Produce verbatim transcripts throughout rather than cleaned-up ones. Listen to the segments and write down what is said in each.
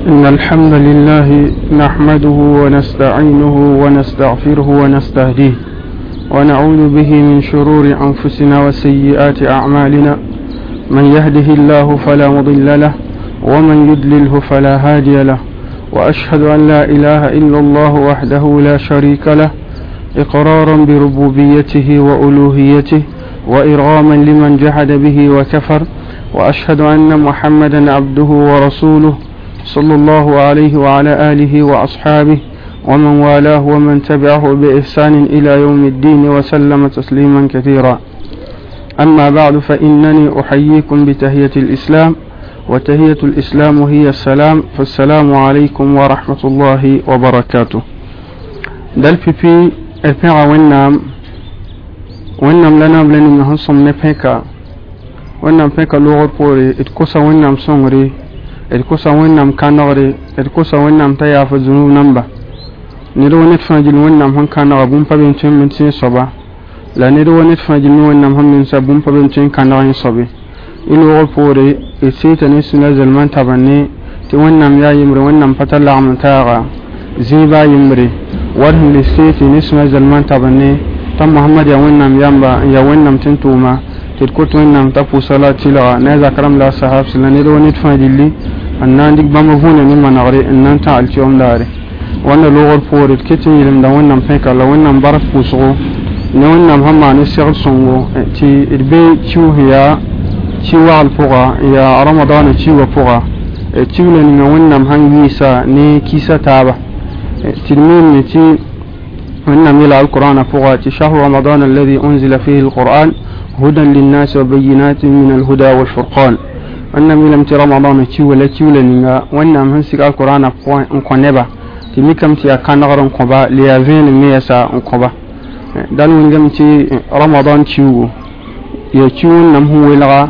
إن الحمد لله نحمده ونستعينه ونستغفره ونستهديه ونعوذ به من شرور أنفسنا وسيئات أعمالنا. من يهده الله فلا مضل له ومن يضلله فلا هادي له، وأشهد أن لا إله إلا الله وحده لا شريك له إقرارا بربوبيته وألوهيته وإرغاما لمن جحد به وكفر، وأشهد أن محمدا عبده ورسوله صلى الله عليه وعلى آله وأصحابه ومن والاه ومن تبعه بإحسان إلى يوم الدين وسلم تسليما كثيرا. أما بعد، فإنني أحييكم بتحية الإسلام، وتحية الإسلام هي السلام، فالسلام عليكم ورحمة الله وبركاته. دل في في الفقه والنام والنام لنا بلن نحصم نفكا والنام فكا لغة بوري اتكسا والنام صنغري اتكسا والنام كانغري اتكسا والنام تياف الزنوب نمبا نرو نتفاجل والنام هن كانغ بومبا بنتين من سين صبا لا نرو نتفاجل والنام هم من سا بومبا بنتين كانغين صبي إلغة بوري اتسيتا نسنا زلمان تباني تي والنام يا يمري والنام فتلا عمن تاغا زيبا يمري ورهم لسيتي نسنا زلمان تباني تم محمد يا والنام يامبا يا والنام تنتوما تلكوت وينام تفو صلاة تلغا نازا كرم لا صحاب سلاني دو نتفاجل لي أنان ديك بامفونا مما نغري أنان تعال تيوم داري وانا لغر فوري الكتن يلم دا وينام فيكا لا وينام بارك بوسغو نوينام هما نسيغل صنغو تي البي تيو هيا تيو الفوغا يا رمضان تيو فوغا تيو لنغا وينام هن يسا ني كيسا تابا تلمين تي وينام يلا القرآن فوغا تي شهر رمضان الذي أنزل فيه القرآن هدى للناس وبينات من الهدى والفرقان. أنم لم ترى رمضان تيو ولا تيو لنغا وينام هنسيق القرآن فوغا انقنبا تمي كم تي كان غرن قبا ليافين ميسا قبا دال ونجم تي رمضان تيو يا تيو نم هو لغا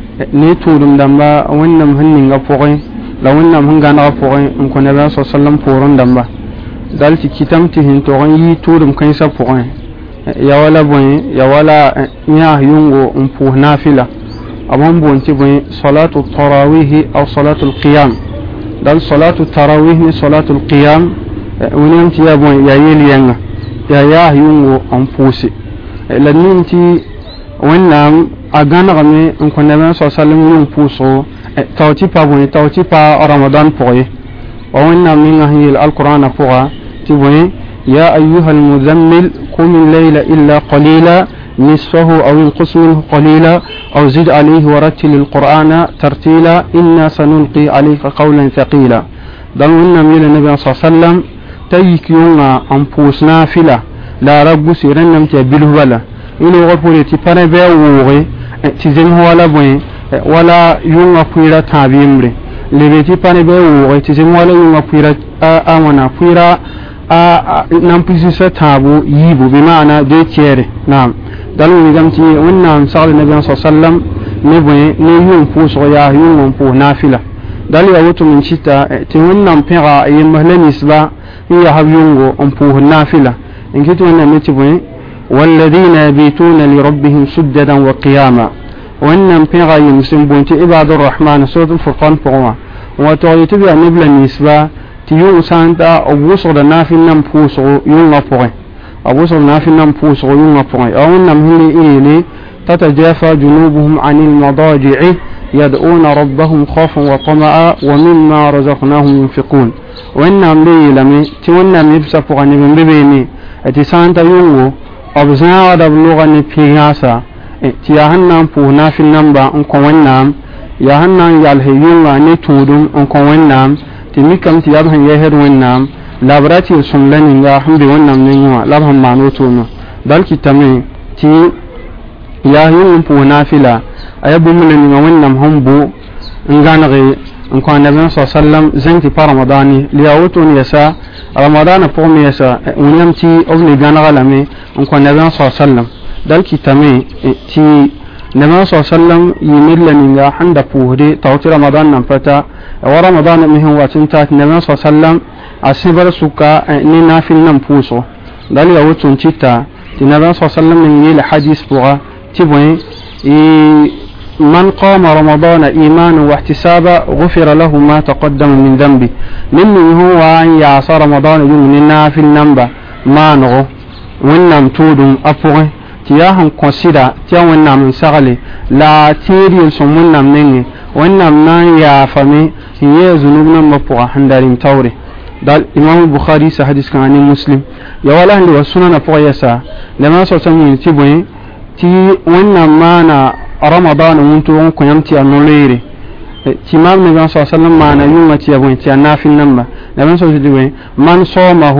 ني تودم دمبا ونم هننغا فوغي لو ونم هنغا فوغي ان كون نبي صلى الله عليه وسلم فورن دمبا دال تي كتام تي هن توغي يي تودم كايسا فوغي يا ولا بوين يا ولا يا يونغو ام فو نافله ابون بونتي بوين صلاه التراويح او صلاه القيام دال صلاة التراويح ni صلاة القيام ونمتي يا بون يا يلينا يا يا يونغو أنفوسي لنمتي ونام أغانا غمي نكون نبي صلى الله عليه وسلم ينفوسو توتي با بون توتي با رمضان فوي ونام من هي القرآن فوها تبوي يا أيها المزمل قم الليل إلا قليلا نصفه أو انقص منه قليلا أو زد عليه ورتل القرآن ترتيلا إنا سنلقي عليك قولا ثقيلا. دلنا من النبي صلى الله عليه وسلم تيك يوم أنفوس نافلة لا رب سيرنا متبله ولا إلى غفورة تبني بأوغي تزين ولا بوين ولا يوم فيرا تابيمري لبيتي بني بأوغي تزين ولا يوم فيرا آمنا فيرا نمبسيسة تابو يبو بمعنى دي تيري. نعم دلو نجمتي ونام صلى النبي صلى الله عليه وسلم نبوي نيوم فوس غيا يوم فو نافلة دلو يوتو من شتا تونام بيغا يمهل نسبة هي هبيونغو أمفوه نافلة إن كنتو ونام نتبوي والذين يبيتون لربهم سجدا وقياما ونام بيغا يمسن بونتي عباد الرحمن سورة الفرقان فغوا وتغيتبي نبلا نسبة تيوم سانتا أبوصر نافل نام فوسو يوم فوغي أبوصر نافل نام فوسو يوم فوغي أو نام هلي إلي تتجافى جنوبهم عن المضاجع يدعون ربهم خوفا وطمعا ومما رزقناهم ينفقون وإنهم لي لمي تيونا ميبسا فوغاني من ببيني اتي سانتا يوم أبزنا ودبلغا نبيغاسا تياهن نام فوه نافل نامبا انكو ونام ياهن نام يالهي يوم نتودم انكو ونام تميكم تيابهن يهر ونام لابراتي سملاني يا حمد ونام نيوا لابهم معنوتونا بلكي تمي تي يا يوم فوه نافلا أيبو ملني ونام هم بو انغانغي انكو النبي صلى الله عليه وسلم زنتي با رمضاني لياوتون يسا رمضان فوم يسا ونمتي أغني غانغالامي انكو النبي صلى الله عليه وسلم دلكي تمي تي النبي صلى الله عليه وسلم يميل لنيا حند فوهدي توتي رمضان نمفتا ورمضان مهم واتنتات النبي صلى الله عليه وسلم أسنبر سكا نينا في النمفوسو دلي ياوتون تيتا النبي صلى الله عليه وسلم من يل حديث بغا تبوي من قام رمضان إيمانا واحتسابا غفر له ما تقدم من ذنبه منه هو أن يعصى رمضان يمننا في النمبة ما نغو ونم تودم أفوه تياهم قصيدا تيا ونم سغلي لا تيري سمونا مني ونم نان يا فمي هي ذنوبنا مفوه حندارين توري دال إمام البخاري سحديث كان مسلم يا ولا هندي وسنن أفوه يسا لما سوتمي تبوي تي ونم مانا رمضان وانتو كنمتي النوليري تمام النبي صلى الله عليه وسلم معنا يومتي يبوي تي النافي النمبة لما سوتمي من صومه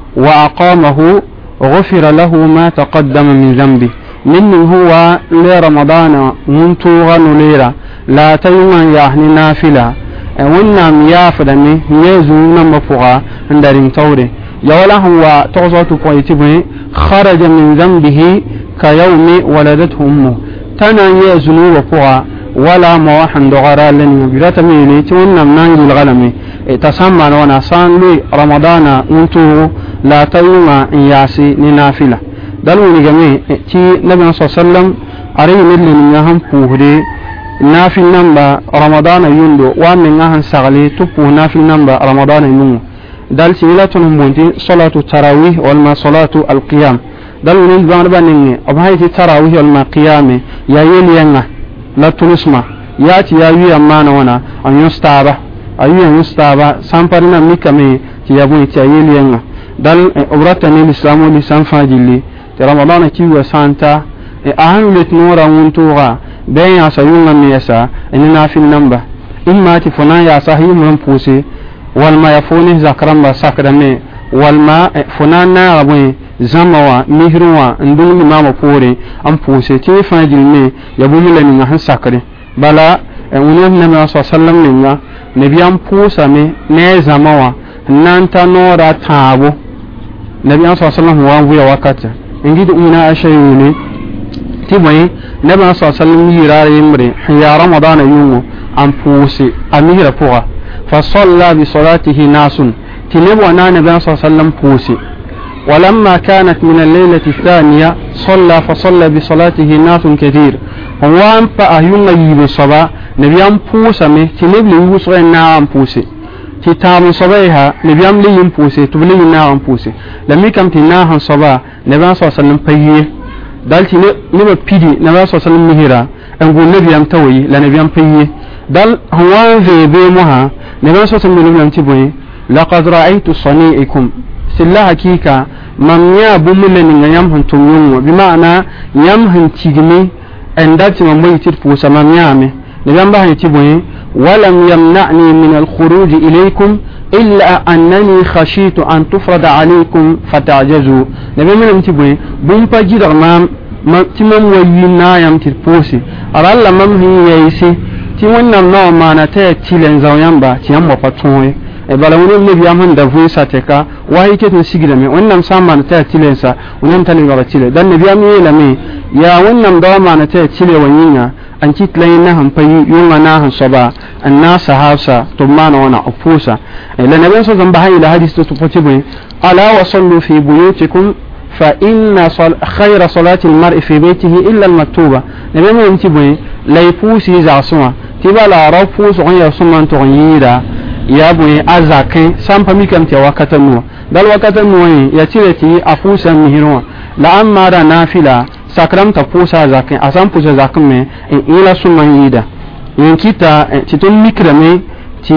وأقامه غفر له ما تقدم من ذنبه من هو لرمضان وانتو غنوليرا لا تيما يحني نافلة ونام يافدني يزونا مفوغا عندرين توري يولا هو تغزوت قويتبه خرج من ذنبه كيوم ولدته أمه تنا يزنو وفوغا ولا مواحن دغرا لن يبرات ميلي تونم نانجي الغلمي تسمى وانا صانلي رمضان انتو لا تيما ياسي ننافلة دلوني جميع تي نبي صلى الله عليه وسلم عليه مدلن يهم فوهدي نافل نمبا رمضان يندو ومن نهن سغلي تبو نافل نمبا رمضان ينمو دل سيلاتهم بنتي صلاة التراويح والما صلاة القيام دل ونيل بان بانيني ابهايتي التراويح والما قيامي يا يلينا لا تنسمع ياتي يا وي امانا وانا ان يستابا ايو يستابا سامبرنا ميكامي تي يابوني تي يلينا دل ابرتني الاسلام ولسان فاجلي رمضان كيو سانتا اهم لتنورا ونتوغا بين يا سيونا ميسا اننا في النمبر اما تفنا يا صاحي من بوسي والما يفوني زكرم ساكرمي والما فنانا ربوي زموا مهروا ندون ما مفوري ام بوسي تي فاجلني يبوم لني نحن ساكري بلا ونم النبي صلى الله عليه وسلم لنا نبي ام بوسا مي ني زموا نانتا نورا تابو نبي صلى الله عليه وسلم هو ويا وقتا انجد انا اشيوني تبوي نبي صلى الله عليه وسلم يراري يمري يا رمضان يوم ام بوسي امير فوغا فصلى بصلاته ناس تنبو أن النبي صلى الله عليه وسلم بوسي ولما كانت من الليلة الثانية صلى فصلى بصلاته ناس كثير وان فأهيون يجيب الصبا نبيام بوسمي تنبلي يوسغي نعم بوسي تتام صبايها نبيام لي ينبوسي تبلي نعم بوسي لم يكن تناها صبا نبي صلى الله عليه وسلم بيه دالتي نبا بيدي نبي صلى الله عليه وسلم مهيرا نقول نبيام توي لنبيام بيه دال هو في بيمها نبي صلى الله عليه وسلم تبوي لقد رأيت صنيعكم سلا حقيقة من يابم لن يمهن تميون بمعنى يمهن تجمي عندات من بيتر فوسا من يامي نبي الله تبوي ولم يمنعني من الخروج إليكم إلا أنني خشيت أن تفرض عليكم فتعجزوا نبي الله تبوي بمبا جدر ما تمام وينا يمتر فوسي أرى ممهن ييسي ti wannan nawa mana ta tilen zawyan ba ti amma patun e bala wonon ne biya man da voisa teka wahi ke to sigida me wannan sama ta tilen sa wannan tani ga tile dan ne biya mi la me ya wannan da mana ta tile wanyina an kit layin na han fayi yunga na han soba annasa hausa to mana wana ufusa e la nabi so zan bahayi la hadis to potibu ala wa sallu fi buyutikum fa inna khayra salati al-mar'i fi baytihi illa al-maktuba nabi mo ntibu la ifusi za suma tibala rafu so ya suman to yira ya bu azakin sampa mikam te wakatan no dal wakatan no ya cire ti afusa mihiro la amma da nafila sakram ta pusa zakin asam pusa zakin me ila suman yida yin kita titun mikrame ti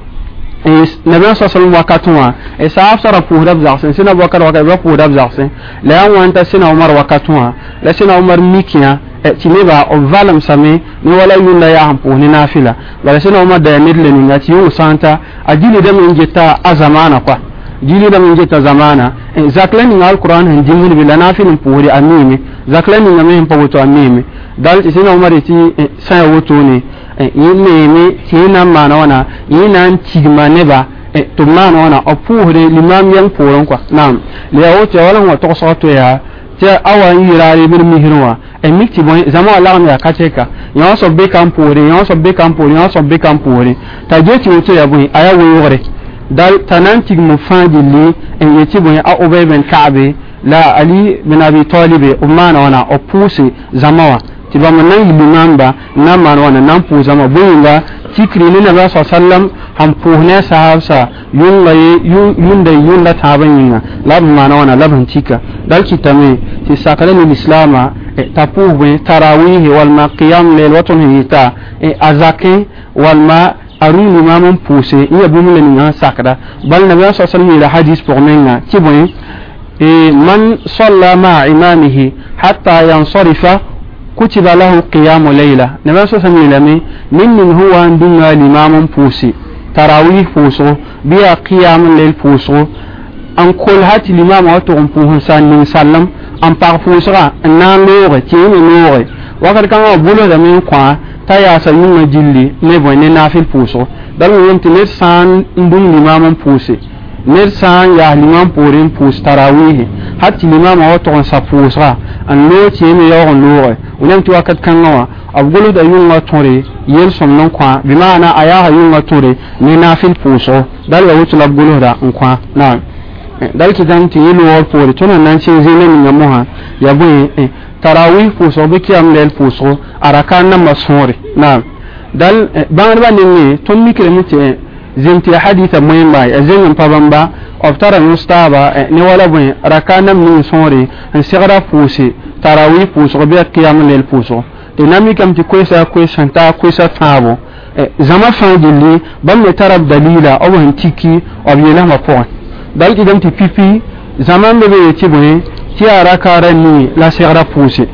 nabi sallallahu wakatwa e saafsara puhdab zaksin sina bakar wakar puhdab zaksin la wanta sina umar wakatwa la sina umar mikiya tineba o valam same ni wala yunda ya hampo ni nafila wala sina umar da midle ni ngati yu santa ajili da min jeta azamana kwa jili da min jeta zamana zaklani ngal qur'an han jingul bila nafilin puhri amimi zaklani ngame hampo to amimi dal sina umar ti sai woto ni yinne mi tina mana wana yinan tigma neba to mana wana o puhri limam yang puron kwa nam le woto wala wa to so to ya ta awan yirare bir mihirwa e mikti bon zama Allah ya kacheka yon so be kampore yon so be kampore yon so be kampore ta jeti woto ya bu aya wo yore dal tanantig mufadili en yeti boy a Ubay bin Ka'b la Ali bin Abi Talib umana wana opuse zamawa tiba manan limamba na man wana nan pu zama boyinga tikri ni nabi sallam ham puhne sahabsa yunga yunda yunda tabanyinga lab mana wana laban tika dal kitame ti sakale ni islama tapu be tarawih wal ma qiyam lil watun hita azake wal ma aruni mamun puse iya bumule ni sakada bal nabi sallam ila hadith pour menga tiboy e man salla ma imamihi hatta yansarifa kutiba lahu qiyamu layla nabi sallallahu alaihi wasallam min min huwa andunga limamun pusi tarawih puso biya qiyam layl puso an kol hati limam wato on puhun sallallahu sallam an par pusra nan lore tini lore wakar kan bulo da min kwa taya sa yunga jilli ne bonne nafil puso dal wonti ne san ndun limamun pusi ne san ya limam purin pus tarawih hati limam wato on sa pusra an lo tini yo on lore ولم توقت كنوا أقول ده يوم ما توري يلسون نقطة بمعنى أيها يوم ما توري ننافل فوسو دل يوتش لبقوله ده نقطة نعم دل كذا تيلو والفوري تونا نانشين زينة من يومها يبوي تراوي فوسو بكيام ليل فوسو أركان مسموري نعم دل بعد ما نيجي تومي كلمة زنتي حديث مهم باي زين بابامبا أفترى مستابا نوالا بوي ركان من سوري انسغرا فوسي tarawih puso be qiyam lel puso dinami kam ti kwesa kwesa ta kwesa tabo zama fadili bam ne tarab dalila aw hantiki obiyela mako dal idam ti pipi zaman be be ti boy ti ara karani la sigra pusi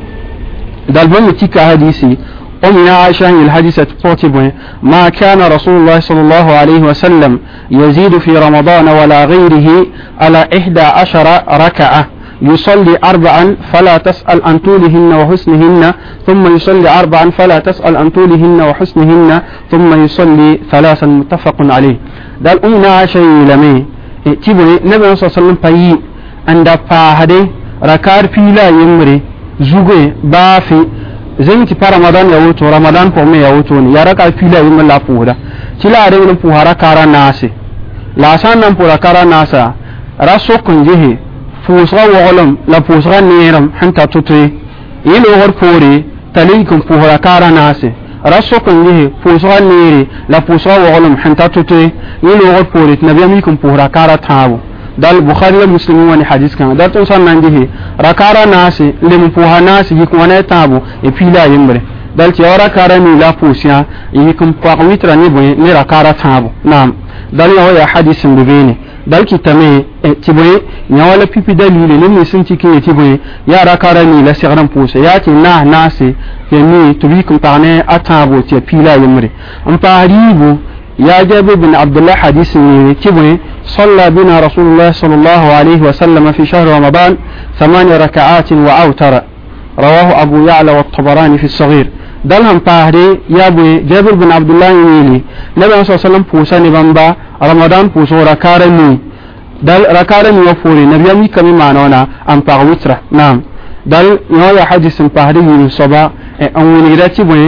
dal bam ti ka hadisi أم عائشة الحديثة فوتبه ما كان رسول الله صلى الله عليه وسلم يزيد في رمضان ولا غيره على إحدى عشر ركعة يصلي أربعا فلا تسأل عن طولهن وحسنهن ثم يصلي أربعا فلا تسأل عن طولهن وحسنهن ثم يصلي ثلاثا متفق عليه دال أمنا عائشة لمي تبني نبي صلى الله عليه وسلم بي عند فاهدي ركار فيلا يمري زوجي بافي زين تبا رمضان يوتو رمضان فومي يوتوني يا ركار فيلا يمري لا فوهدا تلا أدين فوهارا كارا ناسي لا سان نمبورا كارا ناسا رسو كنجيه فوسغا وغلم لا فوسغا نيرم حنتا توتي يلو غور فوري تليكم فوهارا كارا ناسي رسو كنجيه فوسغا نيري لا فوسغا وغلم حنتا توتي يلو غور فوري نبي ميكم فوهارا كارا تابو دال بخاري ومسلم وني حديث كان دال تنسان نانجيه ركارا ناسي لم فوها ناسي يكون وانا تابو يفيلا يمبري دال تيورا كارا ني لا فوسيا يكم فاقويترا نيبوي ني ركارا تابو نعم دال يا حديث مبيني dal kitame tiboy nyawala pipi dalile ne sun cike tiboy ya rakara ni la sigaran pose ya ti na nase ke ni tubi kum tane atabo ti pila yimre am paribu ya jabir bin abdullah hadith ni tiboy صلى بنا رسول الله صلى الله عليه وسلم في شهر رمضان ثمان ركعات وأوتر رواه أبو يعلى والطبراني في الصغير دلهم طاهري يا ابو جابر بن عبد الله يميلي نبي صلى الله عليه وسلم بوساني بامبا رمضان بوسو ركارني دل ركارني وفوري نبي يمي كمي معنونا ام باغوترا نعم دل نويا حديث طاهري يوسبا اموني راتي بوي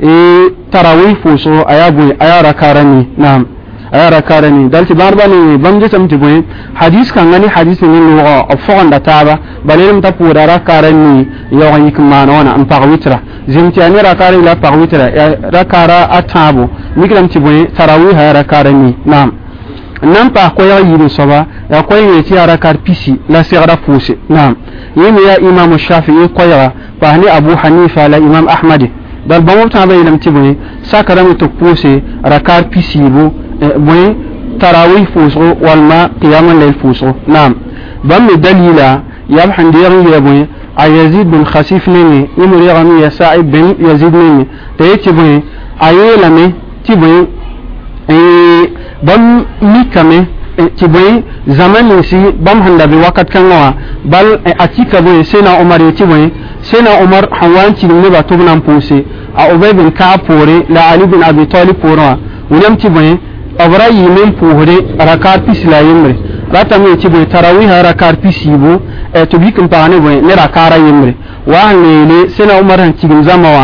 تراويح بوسو ايا بوي ايا ركارني نعم ايا ركارني دل تبارباني بامجي سمتي بوي حديث كان غني حديث من لغه افغان دتابا بليلم تپورا ركارني يوغي كمانونا ام باغوترا zimtiani rakari la parwitra rakara atabo mikram tiboy tarawih rakarani nam nam pa ko ya yiru soba ya ko yeti rakar pisi la sigra pousse nam yimi ya imam shafi'i ko ya pa ni abu hanifa la imam ahmad dal bamu tabe lam tiboy sakaram to pousse rakar pisi bu boy tarawih pousse wal ma qiyam al pousse nam bam dalila yabhan diyari yaboy يزيد بن خسيف نيني يمري غني يساعد بن يزيد نيني تيتبوي ايلامي تبوي اي بام ميكامي تبوي زمان نسي بام هندا بوقت كانوا بل اتيكا بوي سينا عمر تبوي سينا عمر حوان تي نبا توبنام بوسي ابي بن كعب بوري لا علي بن ابي طالب بورا ولم تبوي ابرا يمين بوري ركعت بيسلا يمري rata mi tibo tarawih rakar pisibu e to bikin paane boy ne rakara yimre wa ne le sena umar han tigin zamawa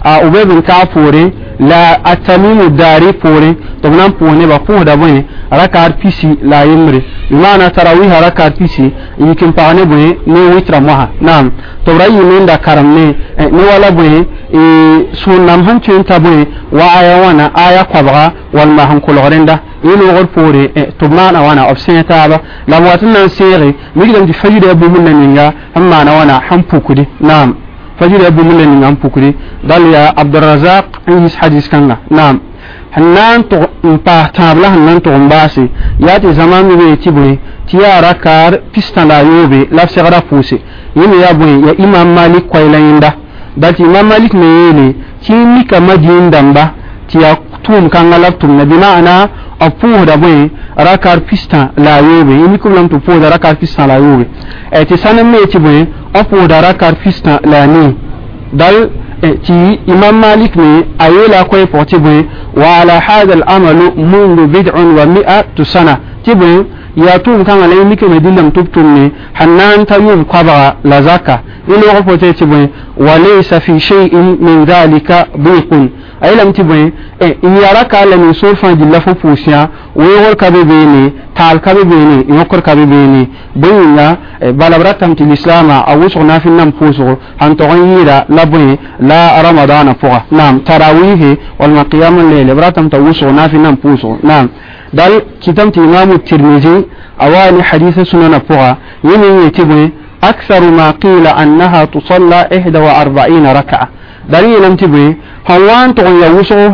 a ube bin ka pore la atamimu dari pore to nan pone ba po da bone rakar pisi la yimre imana tarawih rakar pisi yikin paane bone ne witra moha nam to rayi min da karamne ne wala bone e sunnam hancin ta bone wa aya wana aya kwabra wal ma han kulorenda ilo gor pore to mana wana option ta ba la watin nan sere mi gidan di fayida bu mun nan ninga amma na wana hampu kudi nam fajira bu mun nan hampu kudi dal ya abdurrazzaq in hadis kanga nam hannan to pa tabla hannan to mbasi yati zaman mi tibwe tiya rakar pistan la yobe la segara pousse yimi ya boy ya imam malik kwailayinda dati imam malik me yele kimi kama dindamba tiya tum kanga laptum na bima'ana apu da boy rakar pistan la yobe yimi kulam to po da rakar pistan la yobe e ti sanan me tibwe apu da rakar pistan la ni dal ti imam malik ne ayola koy portibwe wa ala hada al-amal mundu bid'un wa mi'atu sana tibwe ya tum kan alay mike medilam tubtum ne hannan tayum qaba la zaka ilo ko pote tibwe wa laysa fi shay'in min dhalika biqun aylam tibwe e yaraka la min sulfan dilla fo pusia we wor kabe beni tal kabe beni yokor kabe beni bunya balabratam til islama awuso na fi nam puso han to yira labwe la ramadana fuqa nam tarawih wal qiyam al-layl bratam tawuso na fi nam puso nam dal kitamti imam tirmizi awani hadith sunan fuqa yini yitibwe أكثر ما قيل أنها تصلى إحدى وأربعين ركعة دليل امتبه هوان تغن يوسو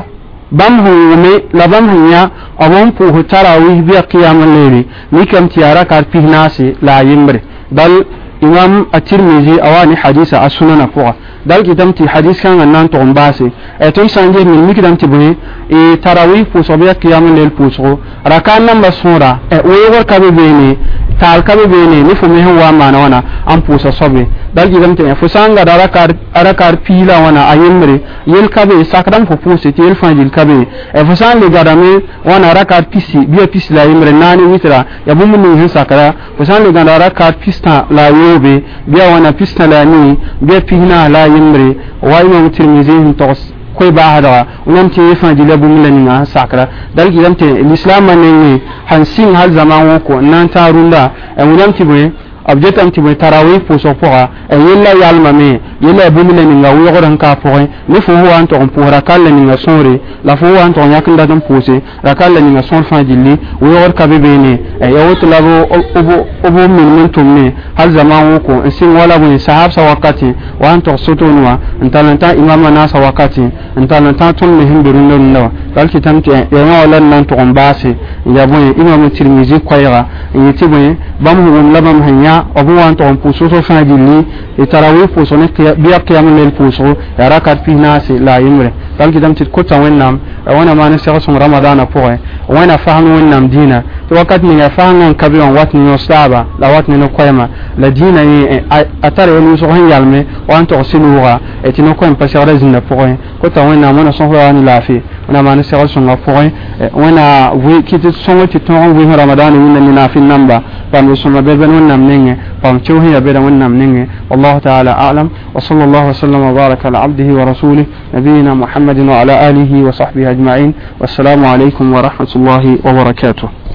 بمه يمي لبمه يا أبون فوه تراويه بيا قيام الليل ميكم تيارا كارفيه ناسي لا يمبر دل إمام الترمذي أواني حديث السنن فوق دل كتمتي حديث كان أنان تغن باسي أتوي سانجي من ميكدم تبه تراويه فوسو بيا قيام الليل فوسو ركان نمبر سورة ويغر كبه بيني tal kabe bene ni fumi hawa mana wana an pusa sobe dal gidam te fusanga da rakar rakar pila wana ayemre yel kabe sakram ko pusi tel fanjil kabe e fusan le gadame wana rakar pisi biya pisi la yemre nani witra ya bumu ni sakara fusan le ganda rakar pista la yobe biya wana pista la ni biya pina la yemre wa imam tirmizi tos koy ba hada unam ti fanjil bu mulani sakara dal gidam te l'islam manni hansin hal zaman ko nan tarunda e unam ti be objectam ti be tarawih pour so poa e yella yalma me yella bu mulani nga wo goran ka poe ni fu ho an to pour rakal ni nga sonre la fu an to yakunda dum pose rakal ni nga son fanjili wo gor ka be bene e yawto labo obo obo min min tumne hal zaman ko sin wala bu sahab sa wakati wa an to sotonwa ntalanta imama na sa wakati ntalanta tun me hindurun no dal kitamti e wala nan to mbase ya bu imam tirmizi koyra yiti bu bam hu labam hanya obo wan to puso so fanjili e tarawih puso ne biya qiyam lel puso ya rakat fi nasi la yimre dal kitamti ko tan wennam wana ma ne sa so ramadana poe wana fahmu wennam dina to wakati ni ya fahangan kabiyon watni no saba la watni no koyma la dina ni atare wonu so han yalme wan to sinuwa e tino ko en pasara zinna poe ko tan wennam wana so wani lafi wana ma ne sa so ngapoe wana wi kitu so ti ton wi ramadana ni ni na fi namba pam so ma beben wonnam nenge pam chewhi ya beda wonnam nenge wallahu ta'ala a'lam wa sallallahu wa sallam wa baraka ala abdihi wa rasulih nabiyina muhammadin wa ala alihi wa sahbihi ajma'in wassalamu alaykum wa rahmatullahi wa barakatuh.